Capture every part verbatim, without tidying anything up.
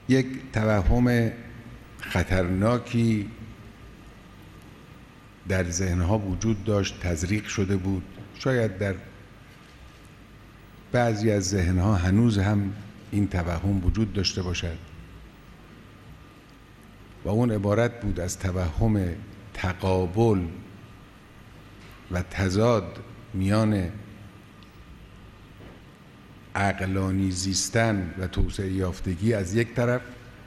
یک توهم خطرناکی در ذهنها وجود داشت، تزریق شده بود. شاید در بعضی از ذهنها هنوز هم این توهم وجود داشته باشد و اون عبارت بود از توهم تقابل و تضاد میان عقلانی زیستن و توسعه یافتگی از یک طرف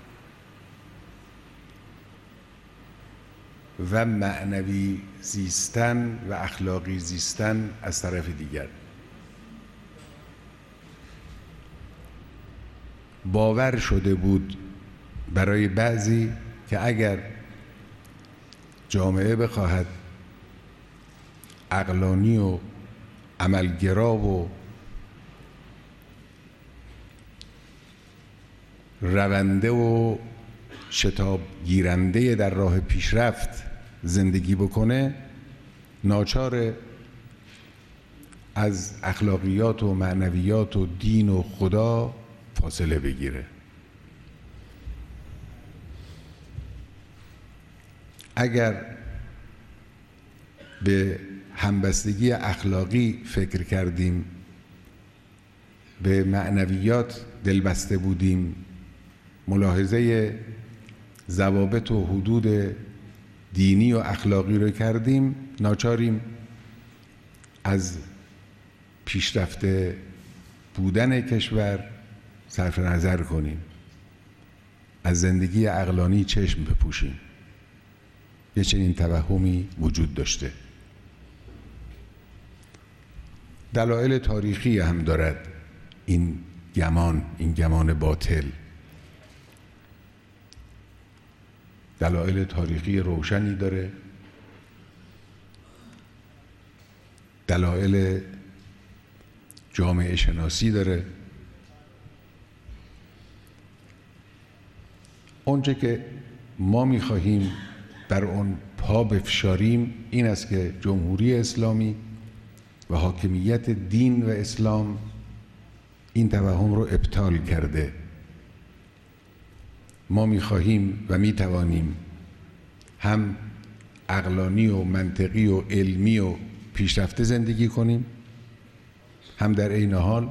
و معنوی زیستن و اخلاقی زیستن از طرف دیگر. باور شده بود برای بعضی که اگر جامعه بخواهد عقلانی و عملگرا و رونده و شتاب گیرنده در راه پیشرفت زندگی بکنه، ناچار از اخلاقیات و معنویات و دین و خدا فاصله بگیره. اگر به همبستگی اخلاقی فکر کردیم، به معنویات دلبسته بودیم، ملاحظه ضوابط و حدود دینی و اخلاقی رو کردیم، ناچاریم از پیشرفته بودن کشور صرف نظر کنیم، از زندگی عقلانی چشم بپوشیم. یه چنین توهمی وجود داشته. دلایل تاریخی هم دارد این گمان، این گمان باطل. دلایل تاریخی روشنی داره، دلایل جامعه شناسی داره. اونچه که ما می‌خواهیم بر اون پا بفشاریم این است که جمهوری اسلامی و حاکمیت دین و اسلام این توهم رو ابطال کرده. ما می‌خواهیم و می‌توانیم هم عقلانی و منطقی و علمی و پیشرفته زندگی کنیم، هم در عین حال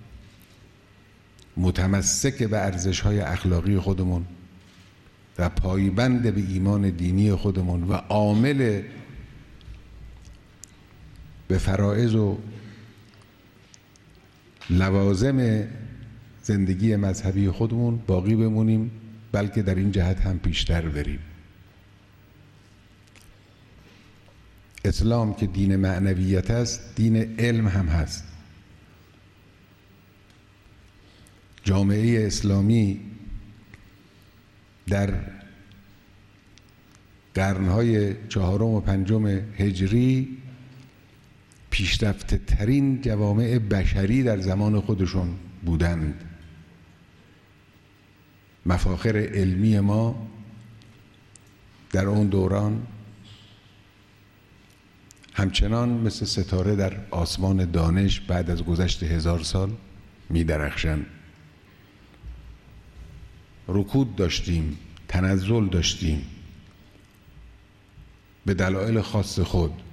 متمسک به ارزش‌های اخلاقی خودمون و پایبند به ایمان دینی خودمون و عامل به فرائض و لوازم زندگی مذهبی خودمون باقی بمونیم، بلکه در این جهت هم پیشتر بریم. اسلام که دین معنویت است، دین علم هم هست. جامعه اسلامی در قرنهای چهارم و پنجم هجری پیشرفته ترین جوامع بشری در زمان خودشون بودند. مفاخر علمی ما در اون دوران همچنان مثل ستاره در آسمان دانش بعد از گذشت هزار سال می درخشند. رکود داشتیم، تنزل داشتیم به دلایل خاص خود.